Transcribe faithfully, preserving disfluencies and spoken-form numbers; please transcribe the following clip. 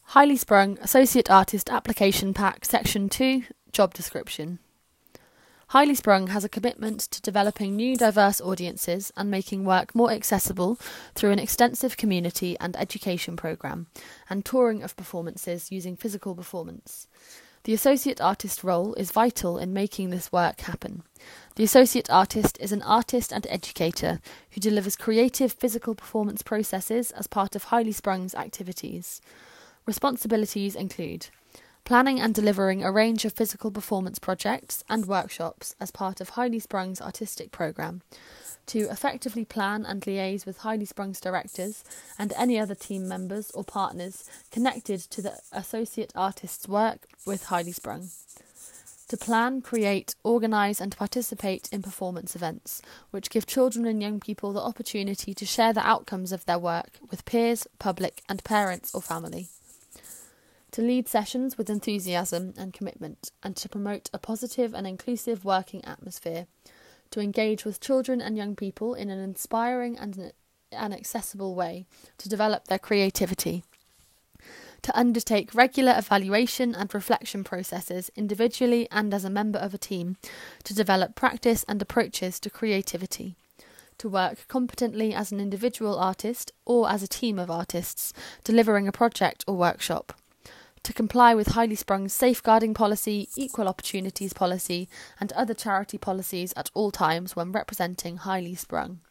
Highly Sprung Associate Artist Application Pack Section two Job Description. Highly Sprung has a commitment to developing new diverse audiences and making work more accessible through an extensive community and education programme and touring of performances using physical performance. The Associate Artist role is vital in making this work happen. The Associate Artist is an artist and educator who delivers creative physical performance processes as part of Highly Sprung's activities. Responsibilities include planning and delivering a range of physical performance projects and workshops as part of Highly Sprung's artistic programme, to effectively plan and liaise with Highly Sprung's directors and any other team members or partners connected to the Associate Artist's work with Highly Sprung, to plan, create, organise and participate in performance events, which give children and young people the opportunity to share the outcomes of their work with peers, public and parents or family, to lead sessions with enthusiasm and commitment, and to promote a positive and inclusive working atmosphere, to engage with children and young people in an inspiring and an accessible way, to develop their creativity, to undertake regular evaluation and reflection processes individually and as a member of a team, to develop practice and approaches to creativity, to work competently as an individual artist or as a team of artists, delivering a project or workshop, to comply with Highly Sprung's safeguarding policy, equal opportunities policy and other charity policies at all times when representing Highly Sprung.